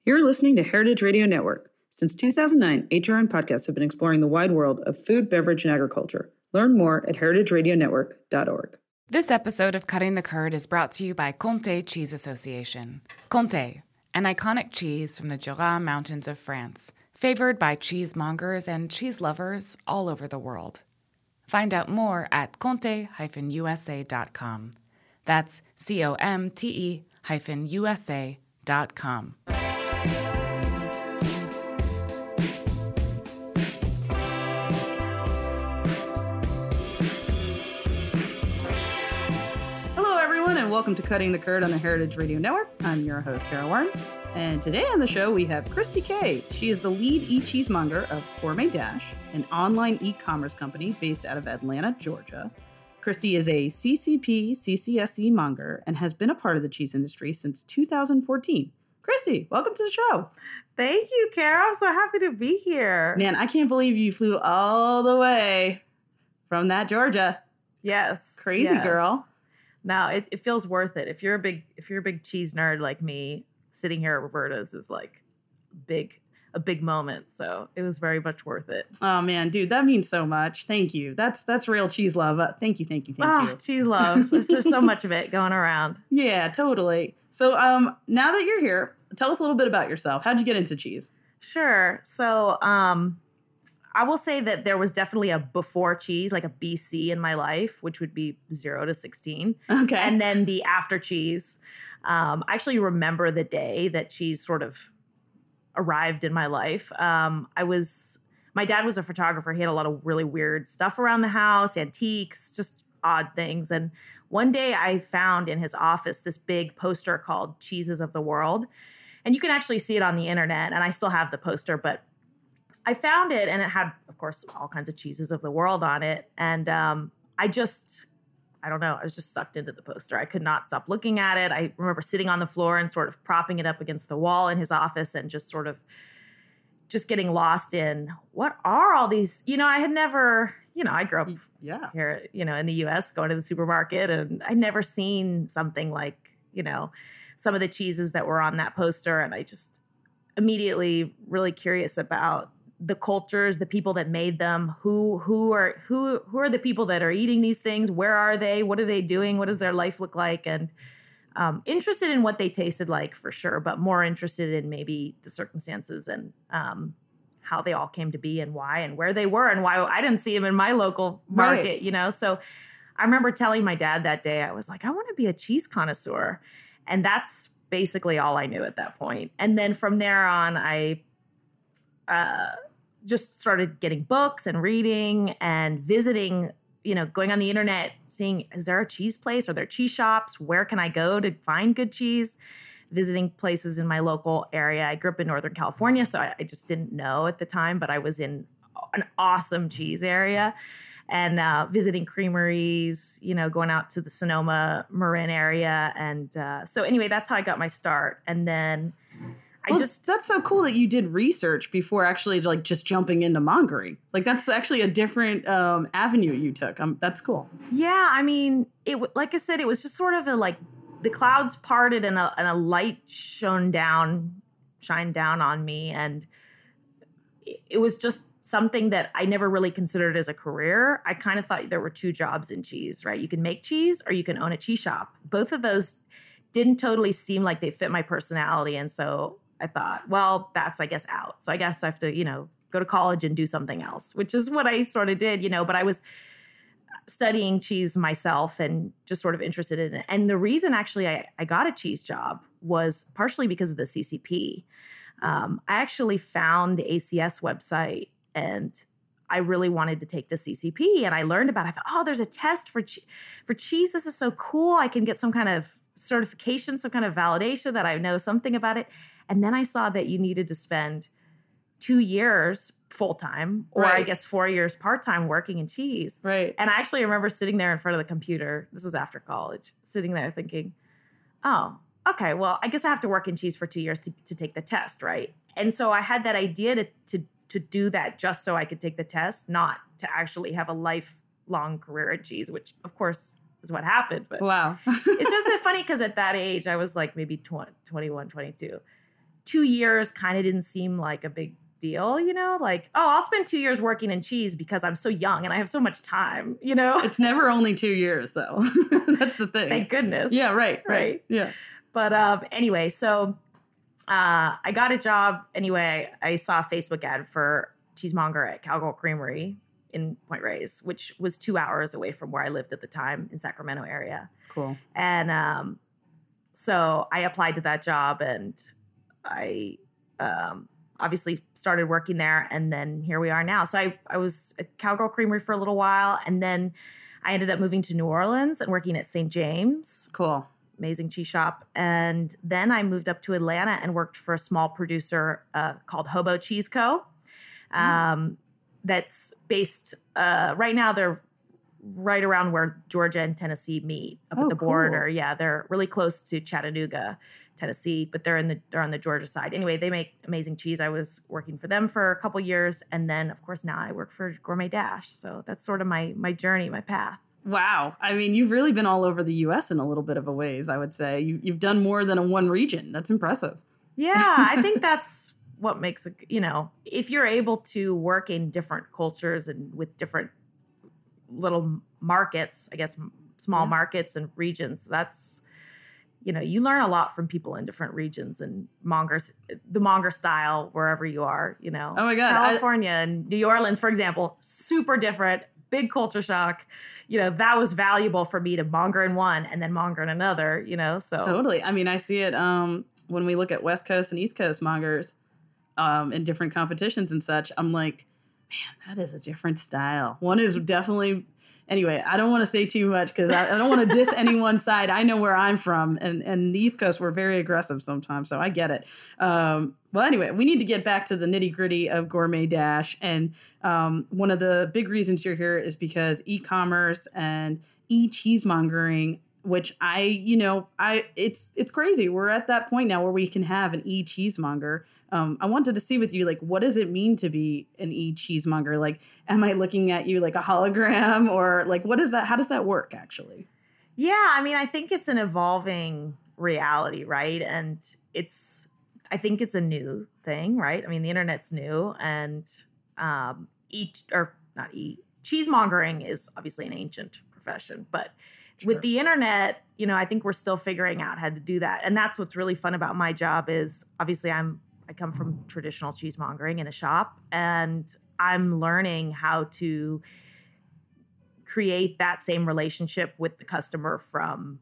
You're listening to Heritage Radio Network. Since 2009, HRN podcasts have been exploring the wide world of food, beverage, and agriculture. Learn more at heritageradionetwork.org. This episode of Cutting the Curd is brought to you by Comté Cheese Association. Comté, an iconic cheese from the Jura Mountains of France, favored by cheesemongers and cheese lovers all over the world. Find out more at comte-usa.com. That's COMTE-USA.com. Hello, everyone, and welcome to Cutting the Curd on the Heritage Radio Network. I'm your host, Kara Warren. And today on the show, we have Christy Kay. She is the lead e-cheesemonger of Gourmet Dash, an online e-commerce company based out of Atlanta, Georgia. Christy is a CCP CCSE monger and has been a part of the cheese industry since 2014. Christy, welcome to the show. Thank you, Kara. I'm so happy to be here. Man, I can't believe you flew all the way from that Georgia. Yes. Crazy yes. girl. No, it feels worth it. If you're a big cheese nerd like me, sitting here at Roberta's is like a big moment. So it was very much worth it. Oh man, dude, that means so much. Thank you. That's real cheese love. Thank you. Cheese love. There's so much of it going around. Yeah, totally. So now that you're here, tell us a little bit about yourself. How'd you get into cheese? Sure. So I will say that there was definitely a before cheese, like a BC in my life, which would be 0 to 16. Okay. And then the after cheese. I actually remember the day that cheese sort of arrived in my life. My dad was a photographer. He had a lot of really weird stuff around the house, antiques, just odd things. And one day I found in his office this big poster called Cheeses of the World. And you can actually see it on the internet. And I still have the poster, but I found it and it had, of course, all kinds of cheeses of the world on it. And I don't know, I was just sucked into the poster. I could not stop looking at it. I remember sitting on the floor and sort of propping it up against the wall in his office and just sort of just getting lost in what are all these, I had never, I grew up here, in the US going to the supermarket, and I'd never seen something like, some of the cheeses that were on that poster. And I just immediately really curious about the cultures, the people that made them, who are the people that are eating these things? Where are they? What are they doing? What does their life look like? And interested in what they tasted like for sure, but more interested in maybe the circumstances and how they all came to be and why and where they were and why I didn't see them in my local market, right. So I remember telling my dad that day, I was like, I want to be a cheese connoisseur. And that's basically all I knew at that point. And then from there on, I just started getting books and reading and visiting, going on the internet, seeing, is there a cheese place? Are there cheese shops? Where can I go to find good cheese? Visiting places in my local area. I grew up in Northern California, so I just didn't know at the time, but I was in an awesome cheese area and visiting creameries, going out to the Sonoma Marin area. And so anyway, that's how I got my start. And then that's so cool that you did research before actually just jumping into mongering. That's actually a different avenue you took. That's cool. Yeah. I mean, like I said, it was just sort of the clouds parted and a light shined down on me. And it was just something that I never really considered as a career. I kind of thought there were two jobs in cheese, right? You can make cheese or you can own a cheese shop. Both of those didn't totally seem like they fit my personality. And so I thought, well, that's, I guess, out. So I guess I have to, go to college and do something else, which is what I sort of did, but I was studying cheese myself and just sort of interested in it. And the reason actually I got a cheese job was partially because of the CCP. I actually found the ACS website and I really wanted to take the CCP, and I learned about it. I thought, oh, there's a test for cheese. This is so cool. I can get some kind of certification, some kind of validation that I know something about it. And then I saw that you needed to spend 2 years full-time, or right. I guess 4 years part-time working in cheese. Right. And I actually remember sitting there in front of the computer. This was after college, sitting there thinking, oh, okay, well, I guess I have to work in cheese for 2 years to take the test, right? And so I had that idea to do that just so I could take the test, not to actually have a lifelong career in cheese, which, of course, is what happened. But wow. It's just so funny because at that age, I was like maybe 21, 22. 2 years kind of didn't seem like a big deal, like, oh, I'll spend 2 years working in cheese because I'm so young and I have so much time, It's never only 2 years though. That's the thing. Thank goodness. Yeah, right. Yeah. But anyway, so I got a job anyway. I saw a Facebook ad for cheesemonger at Cowgirl Creamery in Point Reyes, which was 2 hours away from where I lived at the time in Sacramento area. Cool. And so I applied to that job, and I obviously started working there, and then here we are now. So I was at Cowgirl Creamery for a little while, and then I ended up moving to New Orleans and working at St. James. Cool. Amazing cheese shop. And then I moved up to Atlanta and worked for a small producer called Hobo Cheese Co. That's based, right now they're right around where Georgia and Tennessee meet up at the border. Cool. Yeah, they're really close to Chattanooga, Tennessee, but they're on the Georgia side. Anyway, they make amazing cheese. I was working for them for a couple years, and then of course now I work for Gourmet Dash. So that's sort of my journey, my path. Wow. I mean, you've really been all over the U.S. in a little bit of a ways, I would say. You've done more than one region. That's impressive. Yeah, I think that's what makes it, if you're able to work in different cultures and with different little markets, I guess, small markets and regions, that's, you learn a lot from people in different regions and the monger style, wherever you are, Oh my God. California and New Orleans, for example, super different, big culture shock. That was valuable for me to monger in one and then monger in another, so. Totally. I mean, I see it when we look at West Coast and East Coast mongers in different competitions and such. I'm like, man, that is a different style. One is definitely, anyway, I don't want to say too much because I don't want to diss any one side. I know where I'm from, and the East Coast, we're very aggressive sometimes, so I get it. Well, anyway, we need to get back to the nitty-gritty of Gourmet Dash, and one of the big reasons you're here is because e-commerce and e-cheesemongering, which it's crazy. We're at that point now where we can have an e-cheesemonger. I wanted to see with you, like, what does it mean to be an e-cheesemonger? Like, am I looking at you like a hologram, or like, what is that? How does that work actually? Yeah, I mean, I think it's an evolving reality, right? And I think it's a new thing, right? I mean, the internet's new, and cheesemongering is obviously an ancient profession, but with the internet, I think we're still figuring out how to do that. And that's what's really fun about my job is obviously I come from traditional cheesemongering in a shop, and I'm learning how to create that same relationship with the customer from,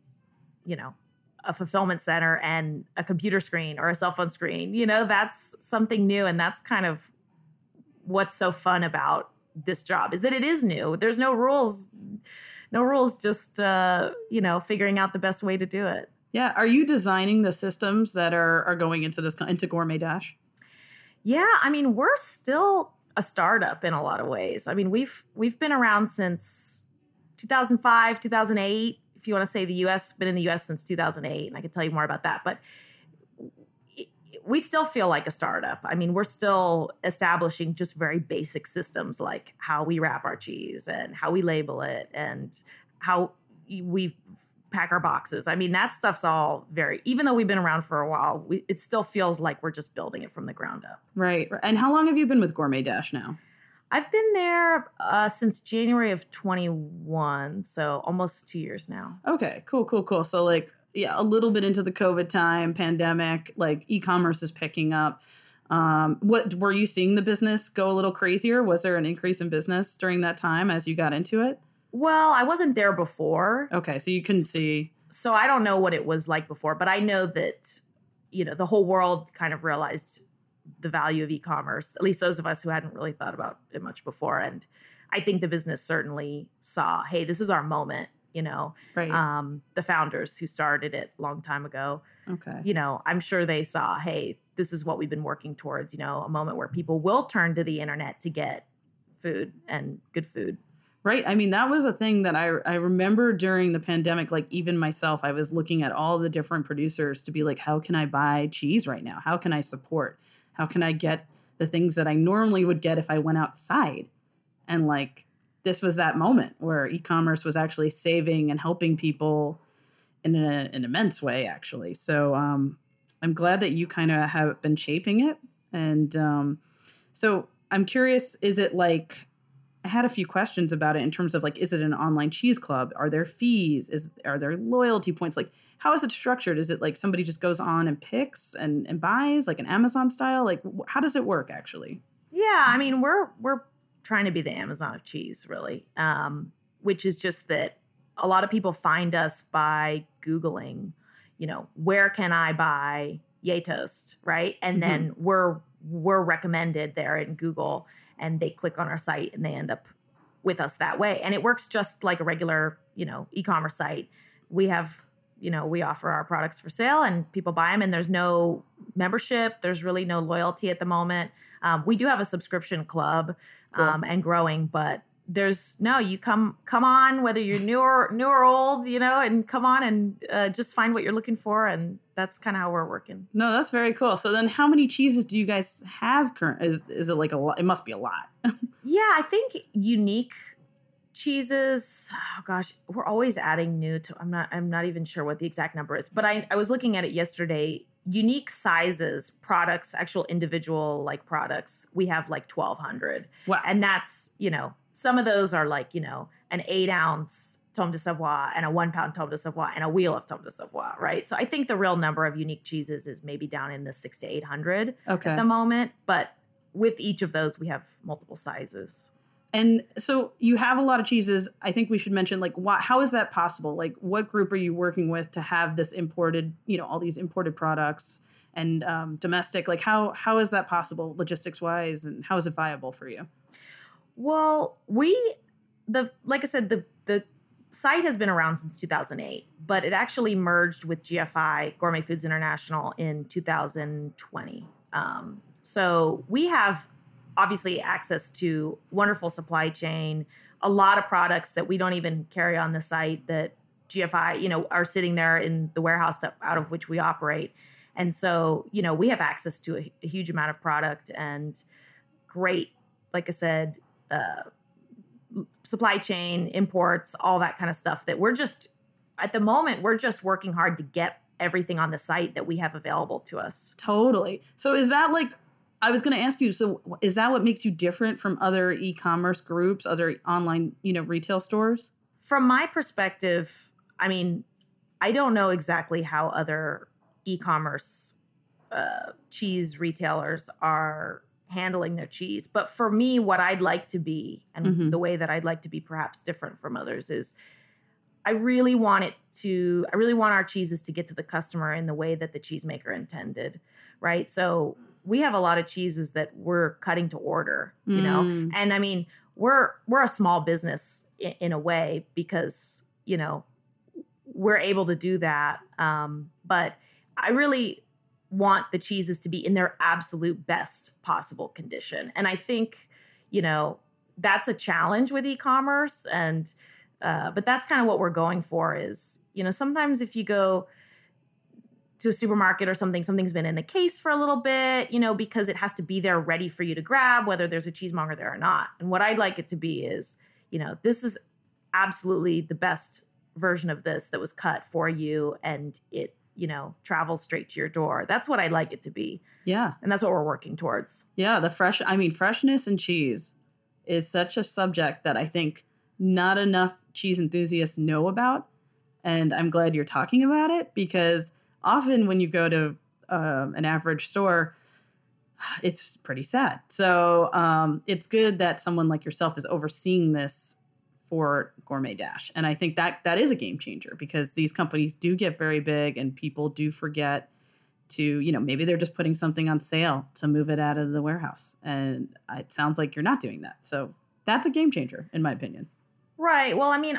a fulfillment center and a computer screen or a cell phone screen. That's something new. And that's kind of what's so fun about this job is that it is new. There's no rules, just, figuring out the best way to do it. Yeah. Are you designing the systems that are going into Gourmet Dash? Yeah. I mean, we're still a startup in a lot of ways. I mean, we've been around since 2005, 2008. If you want to say the U.S., been in the U.S. since 2008, and I can tell you more about that. But we still feel like a startup. I mean, we're still establishing just very basic systems like how we wrap our cheese and how we label it and how we pack our boxes. I mean, that stuff's all even though we've been around for a while, it still feels like we're just building it from the ground up. Right. And how long have you been with Gourmet Dash now? I've been there since January of 21, so almost 2 years now. Okay, cool. So like, yeah, a little bit into the COVID time, pandemic, like e-commerce is picking up. What were you seeing the business go a little crazier? Was there an increase in business during that time as you got into it? Well, I wasn't there before. Okay, so you couldn't see. So I don't know what it was like before, but I know that, the whole world kind of realized the value of e-commerce, at least those of us who hadn't really thought about it much before. And I think the business certainly saw, hey, this is our moment, Right. The founders who started it a long time ago, okay. I'm sure they saw, hey, this is what we've been working towards, a moment where people will turn to the internet to get food and good food. Right. I mean, that was a thing that I remember during the pandemic, like even myself, I was looking at all the different producers to be like, how can I buy cheese right now? How can I support? How can I get the things that I normally would get if I went outside? And like, this was that moment where e-commerce was actually saving and helping people in an immense way, actually. So I'm glad that you kind of have been shaping it. And so I'm curious, is it like, I had a few questions about it in terms of like, is it an online cheese club? Are there fees? Are there loyalty points? Like, how is it structured? Is it like somebody just goes on and picks and buys, like an Amazon style? Like, how does it work actually? Yeah, I mean, we're trying to be the Amazon of cheese, really, which is just that a lot of people find us by Googling, where can I buy Yay Toast, right? And then we're recommended there in Google, and they click on our site and they end up with us that way. And it works just like a regular, e-commerce site. We have, we offer our products for sale and people buy them, and there's no membership. There's really no loyalty at the moment. We do have a subscription club and growing, but you come on, whether you're new or old, and come on and just find what you're looking for. And that's kind of how we're working. No, that's very cool. So then how many cheeses do you guys have current? Is it like a lot? It must be a lot. Yeah, I think unique cheeses, oh gosh, we're always adding new to, I'm not even sure what the exact number is, but I was looking at it yesterday. Unique sizes, products, actual individual like products, we have like 1,200. Wow. And that's, some of those are like, an 8-ounce Tome de Savoie and a 1-pound Tome de Savoie and a wheel of Tome de Savoie, right? So I think the real number of unique cheeses is maybe down in the 600 to 800 at the moment. But with each of those, we have multiple sizes. And so you have a lot of cheeses. I think we should mention, like, how is that possible? Like, what group are you working with to have this imported, all these imported products and domestic? Like, how is that possible logistics wise, and how is it viable for you? Well, like I said, the site has been around since 2008, but it actually merged with GFI, Gourmet Foods International, in 2020. So we have obviously access to wonderful supply chain, a lot of products that we don't even carry on the site that GFI, are sitting there in the warehouse out of which we operate. And so, we have access to a huge amount of product and great, like I said, supply chain, imports, all that kind of stuff that at the moment, we're just working hard to get everything on the site that we have available to us. Totally. So is that like, I was going to ask you, so is that what makes you different from other e-commerce groups, other online, retail stores? From my perspective, I mean, I don't know exactly how other e-commerce cheese retailers are handling their cheese. But for me, what I'd like to be, and the way that I'd like to be perhaps different from others, is I really want our cheeses to get to the customer in the way that the cheesemaker intended, right? So we have a lot of cheeses that we're cutting to order, and I mean, we're a small business in a way because, we're able to do that. But I really want the cheeses to be in their absolute best possible condition. And I think, that's a challenge with e-commerce. And, but that's kind of what we're going for is, sometimes if you go to a supermarket or something's been in the case for a little bit, because it has to be there ready for you to grab, whether there's a cheesemonger there or not. And what I'd like it to be is, this is absolutely the best version of this that was cut for you, and it, travels straight to your door. That's what I'd like it to be. Yeah. And that's what we're working towards. Yeah. Freshness and cheese is such a subject that I think not enough cheese enthusiasts know about. And I'm glad you're talking about it, because often when you go to an average store, it's pretty sad. So it's good that someone like yourself is overseeing this for Gourmet Dash. And I think that is a game changer, because these companies do get very big and people do forget to, maybe they're just putting something on sale to move it out of the warehouse. And it sounds like you're not doing that. So that's a game changer, in my opinion. Right. Well, I mean,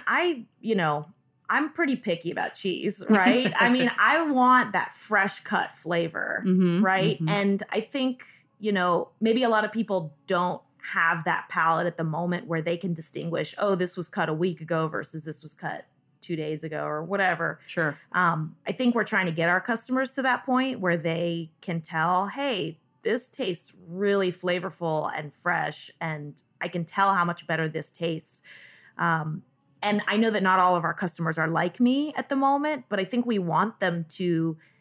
I'm pretty picky about cheese, right? I mean, I want that fresh cut flavor, right? And I think, maybe a lot of people don't have that palate at the moment where they can distinguish, oh, this was cut a week ago versus this was cut 2 days ago or whatever. Sure. I think we're trying to get our customers to that point where they can tell, hey, this tastes really flavorful and fresh, and I can tell how much better this tastes. And I know that not all of our customers are like me at the moment, but I think we want them to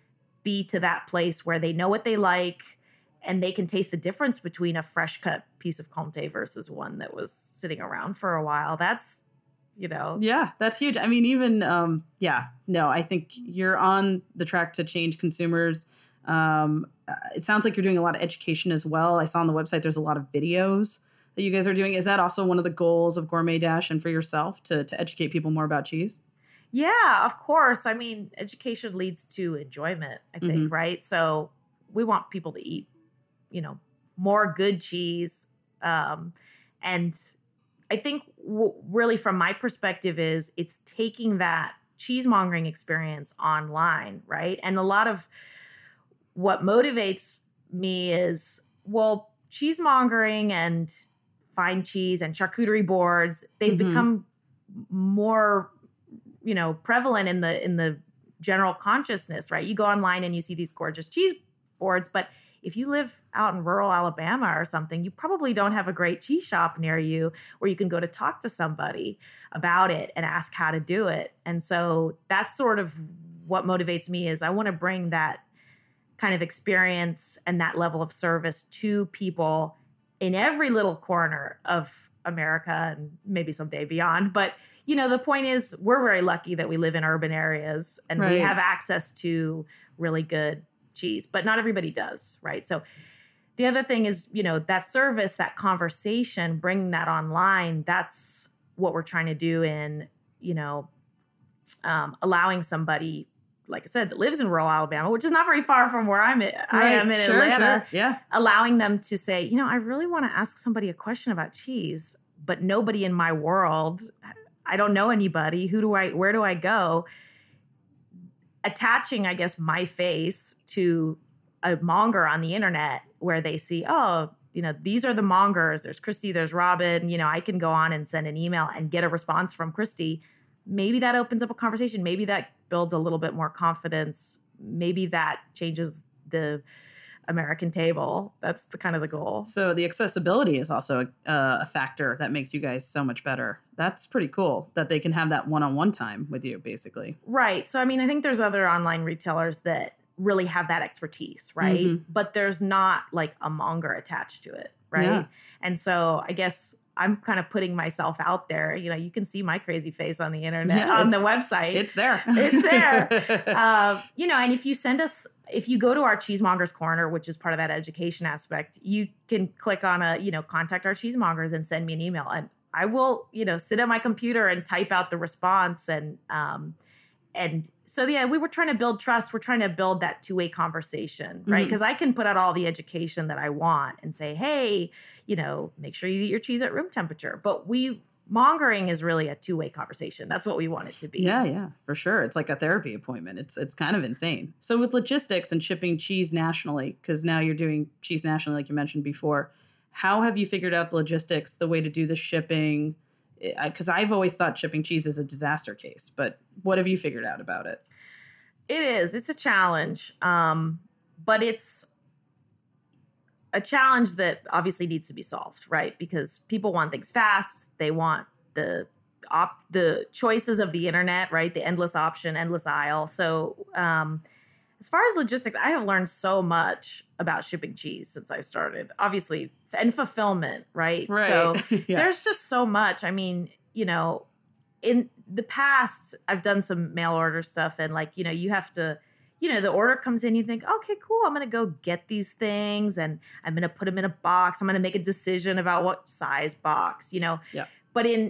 be to that place where they know what they like and they can taste the difference between a fresh cut piece of Comté versus one that was sitting around for a while. That's, Yeah, that's huge. I mean, even, I think you're on the track to change consumers. It sounds like you're doing a lot of education as well. I saw on the website there's a lot of videos that you guys are doing. Is that also one of the goals of Gourmet Dash and for yourself to educate people more about cheese? Yeah, of course. I mean, education leads to enjoyment, I think, right? So we want people to eat, more good cheese. And I think really from my perspective is it's taking that cheesemongering experience online, right? And a lot of what motivates me is, well, cheesemongering and fine cheese and charcuterie boards, they've become more, prevalent in the general consciousness, right? You go online and you see these gorgeous cheese boards, but if you live out in rural Alabama or something, you probably don't have a great cheese shop near you where you can go to talk to somebody about it and ask how to do it. And so that's sort of what motivates me is I want to bring that kind of experience and that level of service to people in every little corner of America and maybe someday beyond. But, the point is we're very lucky that we live in urban areas and we have access to really good cheese, but not everybody does, right? So the other thing is, that service, that conversation, bringing that online, that's what we're trying to do in, allowing somebody, like I said, that lives in rural Alabama, which is not very far from where I am in Atlanta, allowing them to say, I really want to ask somebody a question about cheese, but nobody in my world, I don't know anybody. Where do I go? Attaching, I guess, my face to a monger on the internet where they see, these are the mongers. There's Christy, there's Robin. I can go on and send an email and get a response from Christy. Maybe that opens up a conversation. Maybe that builds a little bit more confidence. Maybe that changes the American table. That's the kind of the goal. So the accessibility is also a factor that makes you guys so much better. That's pretty cool that they can have that one-on-one time with you, basically. Right. So, I mean, I think there's other online retailers that really have that expertise, right? But there's not like a monger attached to it, right? Yeah. And so I guess I'm kind of putting myself out there. You can see my crazy face on the internet, on the website. It's there. It's there. And if you go to our Cheesemongers Corner, which is part of that education aspect, you can click on contact our cheesemongers and send me an email. And I will, sit at my computer and type out the response. And so, we were trying to build trust. We're trying to build that two-way conversation, right? Because I can put out all the education that I want and say, hey, make sure you eat your cheese at room temperature. But mongering is really a two-way conversation. That's what we want it to be. Yeah, for sure. It's like a therapy appointment. It's kind of insane. So with logistics and shipping cheese nationally, because now you're doing cheese nationally, like you mentioned before, how have you figured out the logistics, the way to do the shipping? Because I've always thought shipping cheese is a disaster case, but what have you figured out about it? It is. It's a challenge, but it's a challenge that obviously needs to be solved, right? Because people want things fast. They want the choices of the internet, right? The endless option, endless aisle. So as far as logistics, I have learned so much about shipping cheese since I started, obviously, and fulfillment, right? So there's just so much. I mean, in the past, I've done some mail order stuff and you have to, the order comes in, you think, okay, cool. I'm going to go get these things and I'm going to put them in a box. I'm going to make a decision about what size box, But in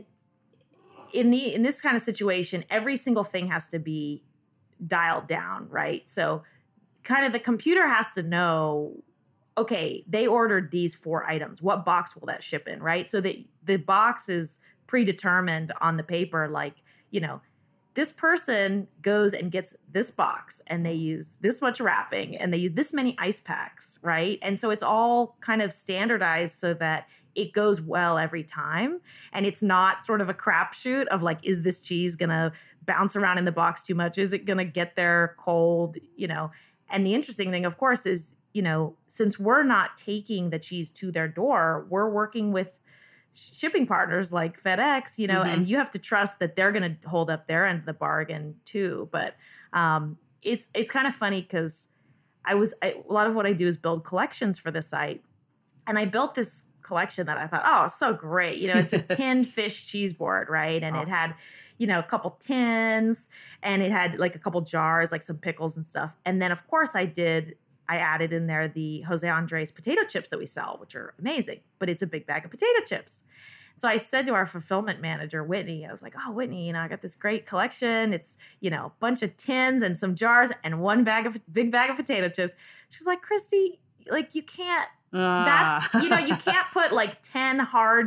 this kind of situation, every single thing has to be dialed down, right? So kind of the computer has to know, okay, they ordered these 4 items. What box will that ship in, right? So that the box is predetermined on the paper, this person goes and gets this box and they use this much wrapping and they use this many ice packs, right? And so it's all kind of standardized so that it goes well every time. And it's not sort of a crapshoot of is this cheese going to bounce around in the box too much? Is it going to get there cold? And the interesting thing, of course, is, since we're not taking the cheese to their door, we're working with shipping partners like FedEx, and you have to trust that they're going to hold up their end of the bargain too. But it's kind of funny because a lot of what I do is build collections for the site. And I built this collection that I thought, oh, so great. You know, it's a tinned fish cheese board, right? And It had, you know, a couple tins, and it had like a couple jars, like some pickles and stuff. And then, of course, I added in there the Jose Andres potato chips that we sell, which are amazing, but it's a big bag of potato chips. So I said to our fulfillment manager, Whitney, I was like, oh, Whitney, you know, I got this great collection. It's, you know, a bunch of tins and some jars and one big bag of potato chips. She's like, Christy, like, you can't, that's, you know, you can't put like 10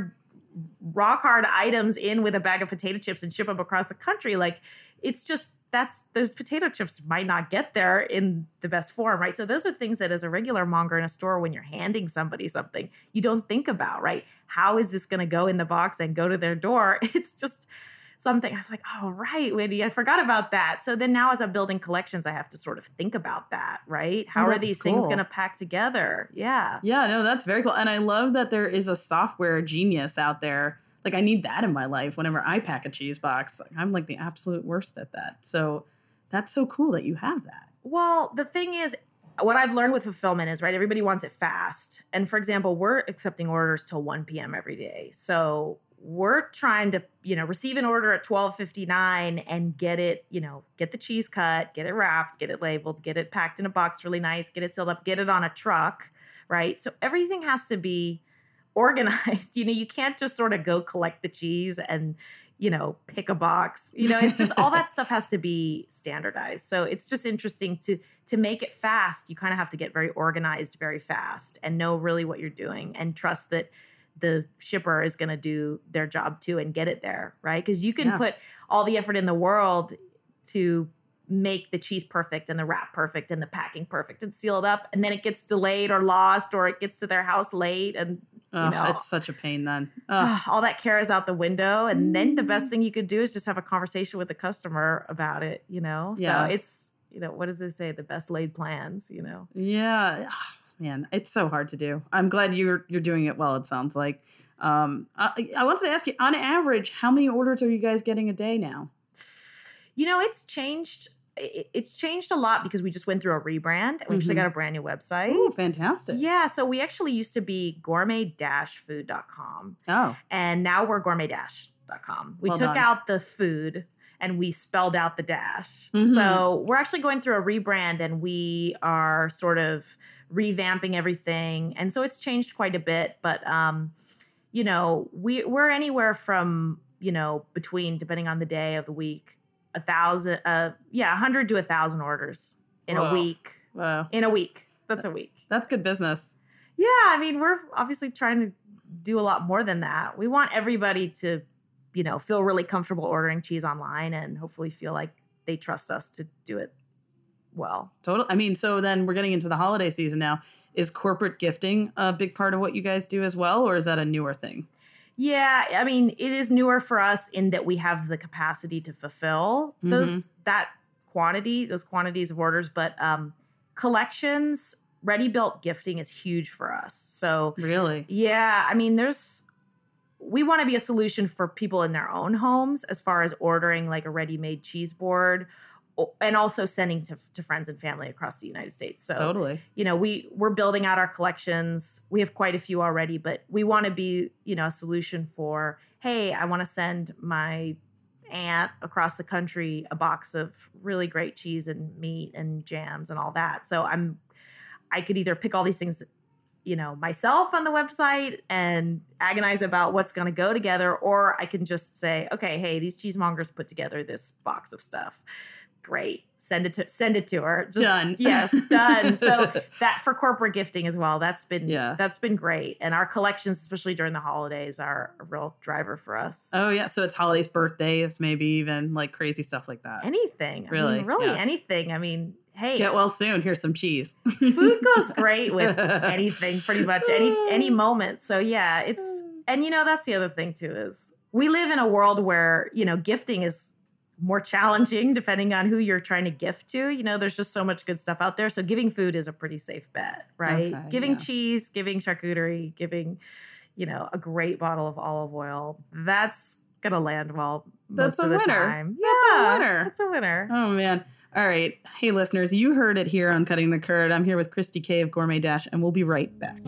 rock hard items in with a bag of potato chips and ship them across the country. Like, it's just, those potato chips might not get there in the best form, right? So those are things that as a regular monger in a store, when you're handing somebody something, you don't think about, right? How is this going to go in the box and go to their door? It's just something. I was like, oh, right, Wendy, I forgot about that. So then now as I'm building collections, I have to sort of think about that, right? How are these things going to pack together? Yeah. Yeah, no, that's very cool. And I love that there is a software genius out there. Like, I need that in my life whenever I pack a cheese box. Like, I'm like the absolute worst at that. So that's so cool that you have that. Well, the thing is, what I've learned with fulfillment is, right, everybody wants it fast. And for example, we're accepting orders till 1 p.m. every day. So we're trying to, you know, receive an order at 12:59 and get it, you know, get the cheese cut, get it wrapped, get it labeled, get it packed in a box really nice, get it sealed up, get it on a truck, right? So everything has to be organized. You know, you can't just sort of go collect the cheese and, you know, pick a box. You know, it's just all that stuff has to be standardized. So it's just interesting to make it fast. You kind of have to get very organized very fast and know really what you're doing and trust that the shipper is going to do their job too and get it there, right? Because you can put all the effort in the world to make the cheese perfect and the wrap perfect and the packing perfect and seal it up, and then it gets delayed or lost or it gets to their house late, and you know, it's such a pain then. All that care is out the window. And then the best thing you could do is just have a conversation with the customer about it, you know? Yeah. So it's, you know, what does it say? The best laid plans, you know? Yeah. Oh, man, it's so hard to do. I'm glad you're doing it well, it sounds like. I wanted to ask you, on average, how many orders are you guys getting a day now? You know, it's changed. It's changed a lot because we just went through a rebrand. We actually got a brand new website. Oh, fantastic. Yeah. So we actually used to be gourmet-food.com. Oh. And now we're gourmet-.com. We took out the food and we spelled out the dash. Mm-hmm. So we're actually going through a rebrand and we are sort of revamping everything. And so it's changed quite a bit. But, you know, we're anywhere from, you know, between, depending on the day of the week, 100 to 1,000 orders in a week. Wow. In a week. That's a week. That's good business. Yeah. I mean, we're obviously trying to do a lot more than that. We want everybody to, you know, feel really comfortable ordering cheese online and hopefully feel like they trust us to do it well. Totally. I mean, so then we're getting into the holiday season now. Is corporate gifting a big part of what you guys do as well, or is that a newer thing? Yeah, I mean, it is newer for us in that we have the capacity to fulfill those quantities of orders, but collections, ready-built gifting is huge for us. So really, yeah, I mean, we want to be a solution for people in their own homes as far as ordering like a ready-made cheese board and also sending to friends and family across the United States. So totally, you know, we're building out our collections. We have quite a few already, but we want to be, you know, a solution for, hey, I want to send my aunt across the country a box of really great cheese and meat and jams and all that. So I could either pick all these things, you know, myself on the website and agonize about what's going to go together, or I can just say, okay, hey, these cheesemongers put together this box of stuff. Great. Send it to her. Just, done. Yes, done. So that for corporate gifting as well, that's been great. And our collections, especially during the holidays, are a real driver for us. Oh yeah. So it's holidays, birthdays, maybe even like crazy stuff like that. Anything. Really? Anything. I mean, hey. Get well soon. Here's some cheese. Food goes great with anything, pretty much any moment. So yeah, and you know, that's the other thing too, is we live in a world where, you know, gifting is more challenging depending on who you're trying to gift to. You know, there's just so much good stuff out there. So giving food is a pretty safe bet, right? Okay, giving cheese, giving charcuterie, giving, you know, a great bottle of olive oil. That's going to land well most of the time. That's a winner. That's a winner. Oh man. All right. Hey, listeners, you heard it here on Cutting the Curd. I'm here with Christy Kay of Gourmet Dash, and we'll be right back.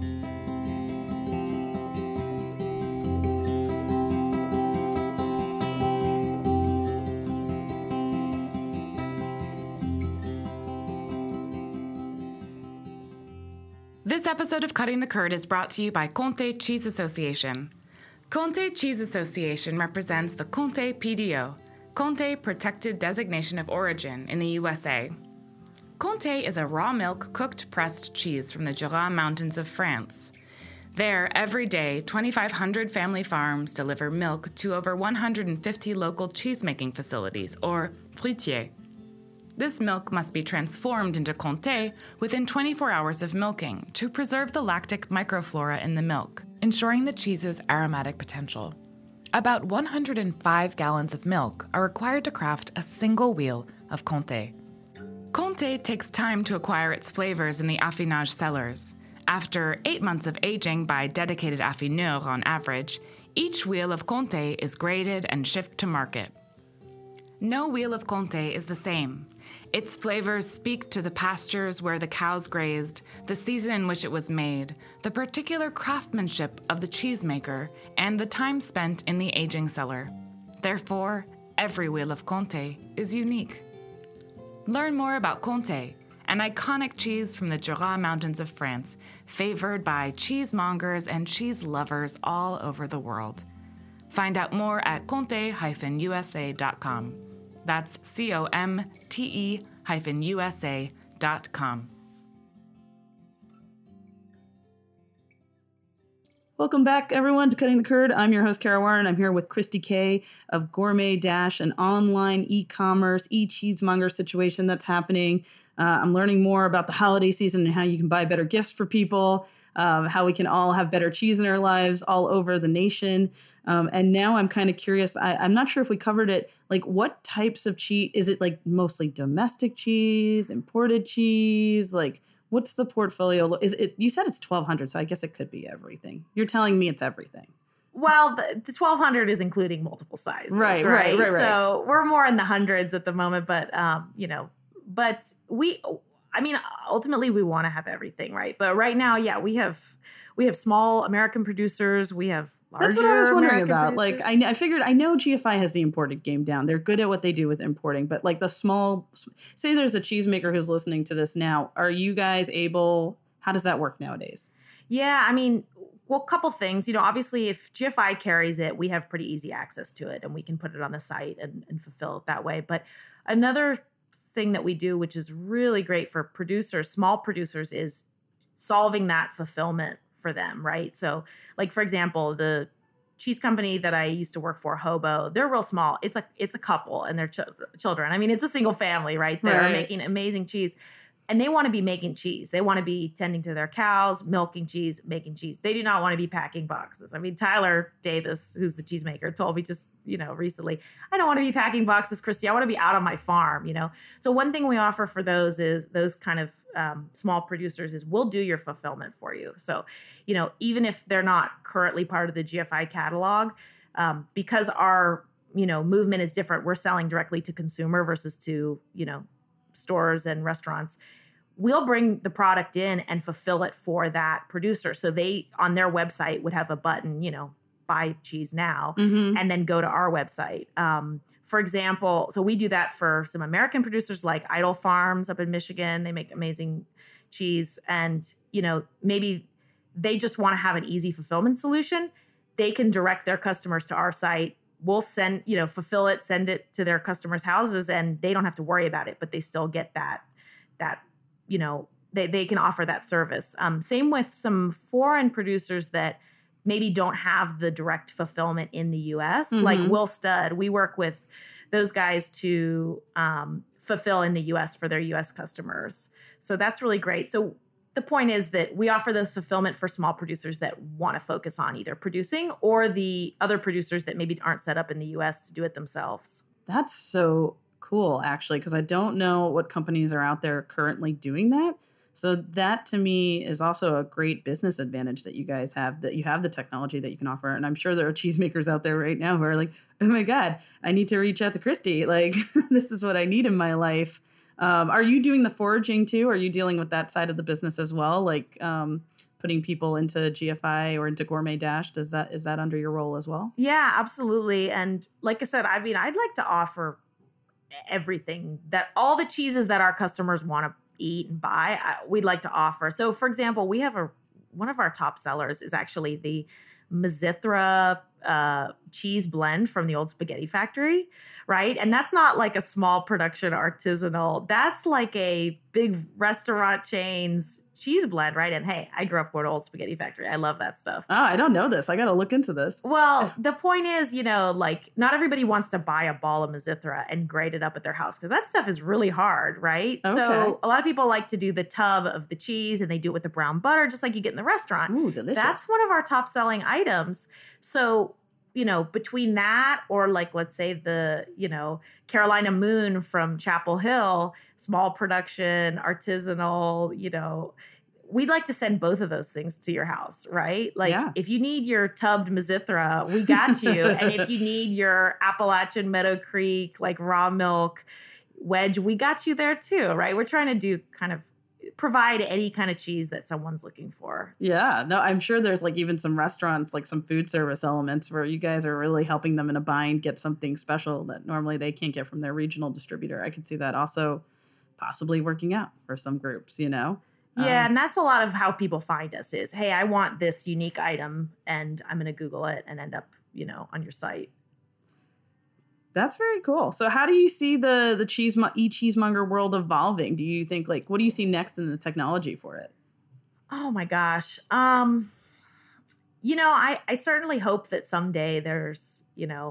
This episode of Cutting the Curd is brought to you by Comté Cheese Association. Comté Cheese Association represents the Comté PDO, Comté Protected Designation of Origin in the USA. Comté is a raw milk cooked pressed cheese from the Jura Mountains of France. There, every day, 2,500 family farms deliver milk to over 150 local cheesemaking facilities, or fruitiers. This milk must be transformed into Comté within 24 hours of milking to preserve the lactic microflora in the milk, ensuring the cheese's aromatic potential. About 105 gallons of milk are required to craft a single wheel of Comté. Comté takes time to acquire its flavors in the affinage cellars. After 8 months of aging by dedicated affineurs on average, each wheel of Comté is graded and shipped to market. No wheel of Comté is the same. Its flavors speak to the pastures where the cows grazed, the season in which it was made, the particular craftsmanship of the cheesemaker, and the time spent in the aging cellar. Therefore, every wheel of Comté is unique. Learn more about Comté, an iconic cheese from the Jura Mountains of France, favored by cheesemongers and cheese lovers all over the world. Find out more at comte-usa.com. That's COMTE-USA.com. Welcome back, everyone, to Cutting the Curd. I'm your host, Kara Warren. I'm here with Christy Kay of Gourmet Dash, an online e-commerce, e-cheesemonger situation that's happening. I'm learning more about the holiday season and how you can buy better gifts for people, how we can all have better cheese in our lives all over the nation. And now I'm kind of curious. I'm not sure if we covered it. Like, what types of cheese? Is it like mostly domestic cheese, imported cheese? Like, what's the portfolio? Is it? You said it's 1,200, so I guess it could be everything. You're telling me it's everything. Well, the 1,200 is including multiple sizes, right? So we're more in the hundreds at the moment, but ultimately we want to have everything, right? But right now, yeah, we have small American producers. We have larger. That's what I was wondering American about. producers. Like, I figured, I know GFI has the imported game down. They're good at what they do with importing, but like the small, say there's a cheesemaker who's listening to this now. Are you guys able? How does that work nowadays? Yeah, I mean, well, a couple things. Obviously, if GFI carries it, we have pretty easy access to it, and we can put it on the site and fulfill it that way. But another thing that we do, which is really great for producers, small producers, is solving that fulfillment for them, right? So, like, for example, the cheese company that I used to work for, Hobo, they're real small. It's a couple and their children. I mean, it's a single family, right? They're making amazing cheese. And they want to be making cheese. They want to be tending to their cows, milking cheese, making cheese. They do not want to be packing boxes. I mean, Tyler Davis, who's the cheesemaker, told me just, recently, I don't want to be packing boxes, Christy. I want to be out on my farm, So one thing we offer for those kind of small producers is we'll do your fulfillment for you. So, even if they're not currently part of the GFI catalog, because our, movement is different, we're selling directly to consumer versus to, stores and restaurants. We'll bring the product in and fulfill it for that producer. So they, on their website, would have a button, buy cheese now, and then go to our website. For example, so we do that for some American producers like Idle Farms up in Michigan. They make amazing cheese. And, maybe they just want to have an easy fulfillment solution. They can direct their customers to our site. We'll send, fulfill it, send it to their customers' houses, and they don't have to worry about it, but they still get that, they can offer that service. Same with some foreign producers that maybe don't have the direct fulfillment in the U.S., like Will Stud. We work with those guys to fulfill in the U.S. for their U.S. customers. So that's really great. So the point is that we offer this fulfillment for small producers that want to focus on either producing or the other producers that maybe aren't set up in the U.S. to do it themselves. That's so cool, actually, because I don't know what companies are out there currently doing that. So that to me is also a great business advantage that you guys have, that you have the technology that you can offer. And I'm sure there are cheesemakers out there right now who are like, oh my God, I need to reach out to Christy. Like, this is what I need in my life. Are you doing the foraging too? Are you dealing with that side of the business as well? Like putting people into GFI or into Gourmet Dash? Is that under your role as well? Yeah, absolutely. And like I said, I mean, I'd like to offer everything, that all the cheeses that our customers want to eat and buy, we'd like to offer. So for example, we have one of our top sellers is actually the Mizithra cheese blend from the old spaghetti factory, right? And that's not like a small production artisanal. That's like a big restaurant chain's cheese blend, right? And hey, I grew up with old spaghetti factory. I love that stuff. Oh, I don't know this. I got to look into this. Well, the point is, like not everybody wants to buy a ball of Mizithra and grate it up at their house because that stuff is really hard, right? Okay. So a lot of people like to do the tub of the cheese and they do it with the brown butter, just like you get in the restaurant. Ooh, delicious. That's one of our top selling items. So, between that or like, let's say the, Carolina Moon from Chapel Hill, small production, artisanal, we'd like to send both of those things to your house, right? Like if you need your tubbed Mizithra, we got you. And if you need your Appalachian Meadow Creek, like raw milk wedge, we got you there too, right? We're trying to do kind of provide any kind of cheese that someone's looking for. Yeah, no, I'm sure there's like even some restaurants, like some food service elements where you guys are really helping them in a bind get something special that normally they can't get from their regional distributor. I could see that also possibly working out for some groups, Yeah, and that's a lot of how people find us is, hey, I want this unique item and I'm going to Google it and end up, on your site. That's very cool. So how do you see the e-cheesemonger world evolving? Do you think what do you see next in the technology for it? Oh my gosh. I certainly hope that someday there's,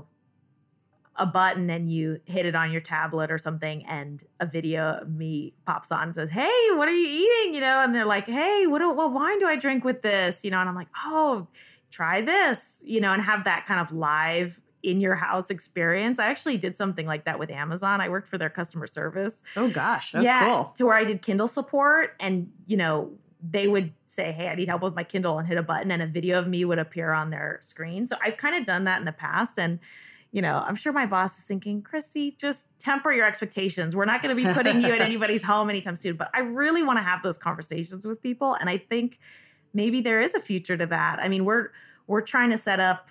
a button and you hit it on your tablet or something and a video of me pops on and says, hey, what are you eating? And they're like, hey, what wine do I drink with this? And I'm like, oh, try this, and have that kind of live in your house experience. I actually did something like that with Amazon. I worked for their customer service. Oh gosh. Oh, yeah. Cool. To where I did Kindle support and, they would say, hey, I need help with my Kindle and hit a button and a video of me would appear on their screen. So I've kind of done that in the past. And, I'm sure my boss is thinking, Christy, just temper your expectations. We're not going to be putting you at anybody's home anytime soon. But I really want to have those conversations with people. And I think maybe there is a future to that. I mean, we're trying to set up,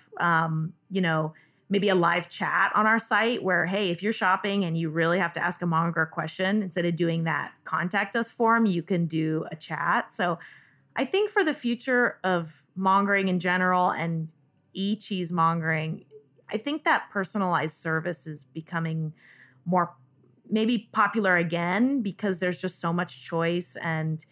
maybe a live chat on our site where, hey, if you're shopping and you really have to ask a monger a question, instead of doing that contact us form, you can do a chat. So I think for the future of mongering in general and e-cheese mongering, I think that personalized service is becoming more maybe popular again because there's just so much choice and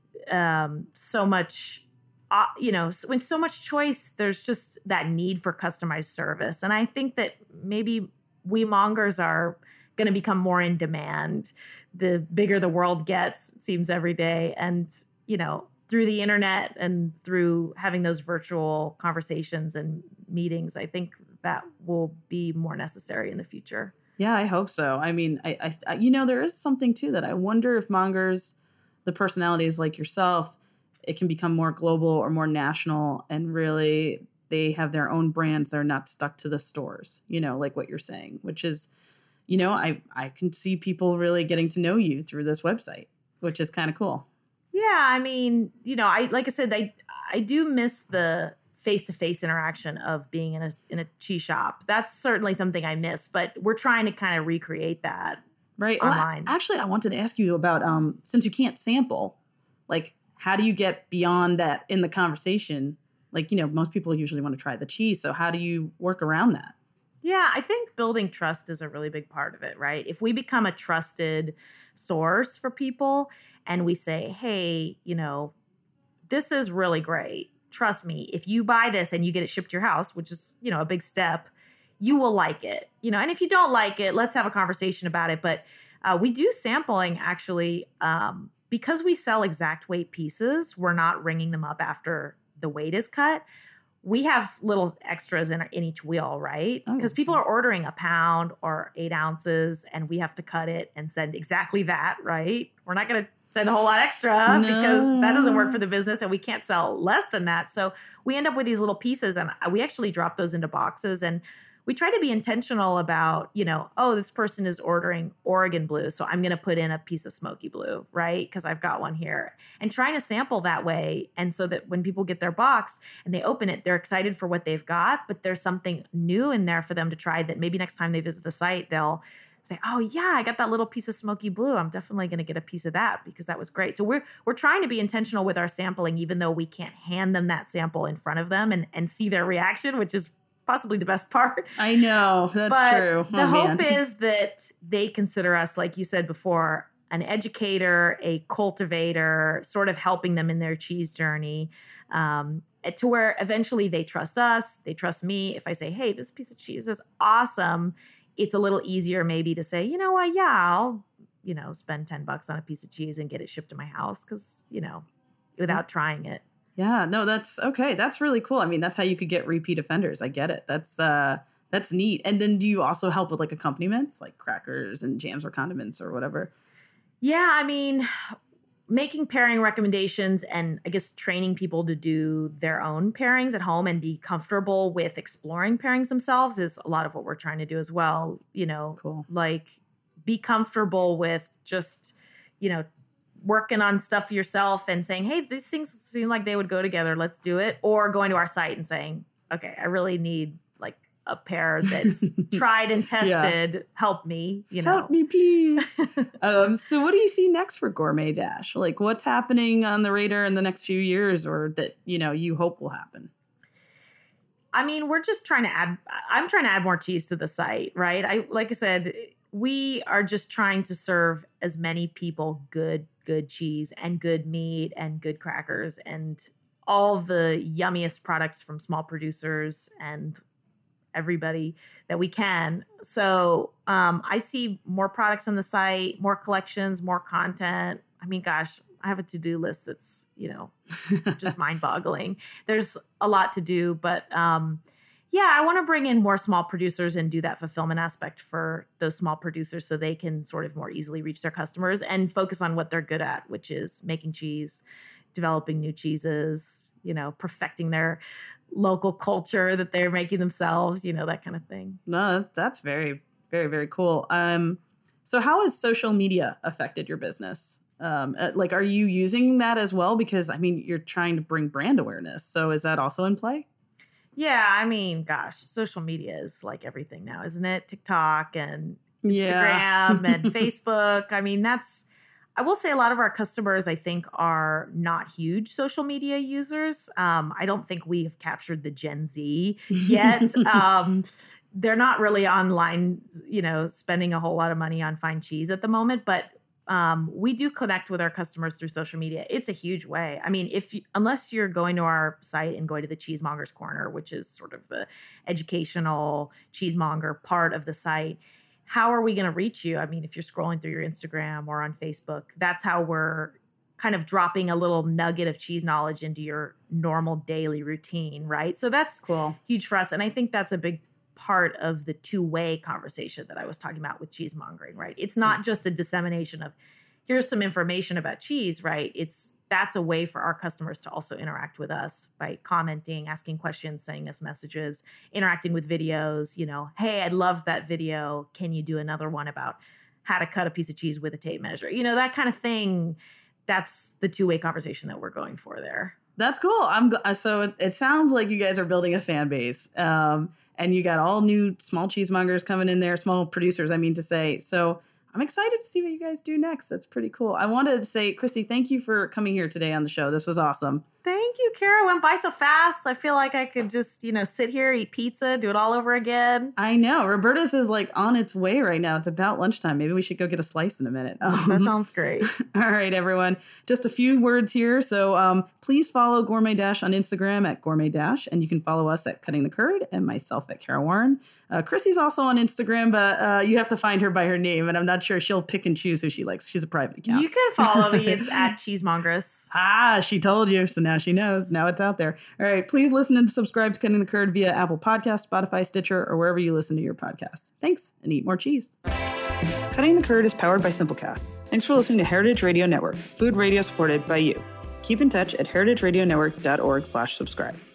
so much with so much choice, there's just that need for customized service. And I think that maybe we mongers are going to become more in demand the bigger the world gets, it seems every day. And, through the internet and through having those virtual conversations and meetings, I think that will be more necessary in the future. Yeah, I hope so. I mean, I there is something too that I wonder if mongers, the personalities like yourself, it can become more global or more national and really they have their own brands. They're not stuck to the stores, like what you're saying, which is, I can see people really getting to know you through this website, which is kind of cool. Yeah. I mean, like I said, I do miss the face-to-face interaction of being in a cheese shop. That's certainly something I miss, but we're trying to kind of recreate that right online. Well, actually, I wanted to ask you about, since you can't sample, how do you get beyond that in the conversation? Most people usually want to try the cheese. So how do you work around that? Yeah, I think building trust is a really big part of it, right? If we become a trusted source for people and we say, hey, this is really great. Trust me, if you buy this and you get it shipped to your house, which is, a big step, you will like it. And if you don't like it, let's have a conversation about it. But we do sampling actually, because we sell exact weight pieces, we're not ringing them up after the weight is cut. we have little extras in each wheel, right? Because people are ordering a pound or 8 ounces and we have to cut it and send exactly that, right? We're not going to send a whole lot extra because that doesn't work for the business and we can't sell less than that. So we end up with these little pieces and we actually drop those into boxes, and we try to be intentional about, this person is ordering Oregon blue, so I'm going to put in a piece of smoky blue, right? Because I've got one here. And trying to sample that way. And so that when people get their box and they open it, they're excited for what they've got, but there's something new in there for them to try that maybe next time they visit the site, they'll say, oh yeah, I got that little piece of smoky blue. I'm definitely going to get a piece of that because that was great. So we're trying to be intentional with our sampling, even though we can't hand them that sample in front of them and see their reaction, which is possibly the best part. I know, that's true. The hope is that they consider us, like you said before, an educator, a cultivator, sort of helping them in their cheese journey, to where eventually they trust us, they trust me. If I say, hey, this piece of cheese is awesome, it's a little easier maybe to say, I'll, spend $10 on a piece of cheese and get it shipped to my house because, without trying it. Yeah, no, that's okay. That's really cool. I mean, that's how you could get repeat offenders. I get it. That's neat. And then do you also help with like accompaniments, like crackers and jams or condiments or whatever? Yeah, I mean, making pairing recommendations and I guess training people to do their own pairings at home and be comfortable with exploring pairings themselves is a lot of what we're trying to do as well. Cool. Like be comfortable with just, working on stuff yourself and saying, hey, these things seem like they would go together. Let's do it. Or going to our site and saying, okay, I really need like a pair that's tried and tested. Yeah. Help me, Help me, please. So what do you see next for Gourmet Dash? Like what's happening on the radar in the next few years or that, you hope will happen? I mean, I'm trying to add more cheese to the site, right? Like I said, we are just trying to serve as many people good cheese and good meat and good crackers and all the yummiest products from small producers and everybody that we can. So I see more products on the site, more collections, more content. I mean, gosh, I have a to-do list that's, just mind-boggling. There's a lot to do, but I want to bring in more small producers and do that fulfillment aspect for those small producers so they can sort of more easily reach their customers and focus on what they're good at, which is making cheese, developing new cheeses, perfecting their local culture that they're making themselves, that kind of thing. No, that's very, very, very cool. So how has social media affected your business? Are you using that as well? Because, I mean, you're trying to bring brand awareness. So is that also in play? Yeah, I mean, gosh, social media is like everything now, isn't it? TikTok and Instagram and Facebook. I mean, I will say a lot of our customers, I think, are not huge social media users. I don't think we have captured the Gen Z yet. They're not really online, spending a whole lot of money on fine cheese at the moment, but we do connect with our customers through social media. It's a huge way. I mean, unless you're going to our site and going to the Cheesemonger's Corner, which is sort of the educational cheesemonger part of the site, how are we going to reach you? I mean, if you're scrolling through your Instagram or on Facebook, that's how we're kind of dropping a little nugget of cheese knowledge into your normal daily routine, right? So that's cool. Huge for us. And I think that's a big part of the two-way conversation that I was talking about with cheesemongering, right? It's not just a dissemination of here's some information about cheese, right? That's a way for our customers to also interact with us by commenting, asking questions, sending us messages, interacting with videos, hey, I loved that video. Can you do another one about how to cut a piece of cheese with a tape measure? That kind of thing. That's the two-way conversation that we're going for there. That's cool. So it sounds like you guys are building a fan base. And you got all new small cheesemongers coming in there, small producers, I mean to say. So I'm excited to see what you guys do next. That's pretty cool. I wanted to say, Christy, thank you for coming here today on the show. This was awesome. Thank you, Kara. It went by so fast. I feel like I could just, sit here, eat pizza, do it all over again. I know. Roberta's is like on its way right now. It's about lunchtime. Maybe we should go get a slice in a minute. That sounds great. All right, everyone. Just a few words here. So please follow Gourmet Dash on Instagram at Gourmet Dash. And you can follow us at Cutting the Curd and myself at Kara Warren. Chrissy's also on Instagram, but you have to find her by her name. And I'm not sure she'll pick and choose who she likes. She's a private account. You can follow me. It's at Cheesemongers. She told you. So now Now she knows. Now it's out there. All right. Please listen and subscribe to Cutting the Curd via Apple Podcasts, Spotify, Stitcher, or wherever you listen to your podcasts. Thanks, and eat more cheese. Cutting the Curd is powered by Simplecast. Thanks for listening to Heritage Radio Network, food radio supported by you. Keep in touch at heritageradionetwork.org/subscribe.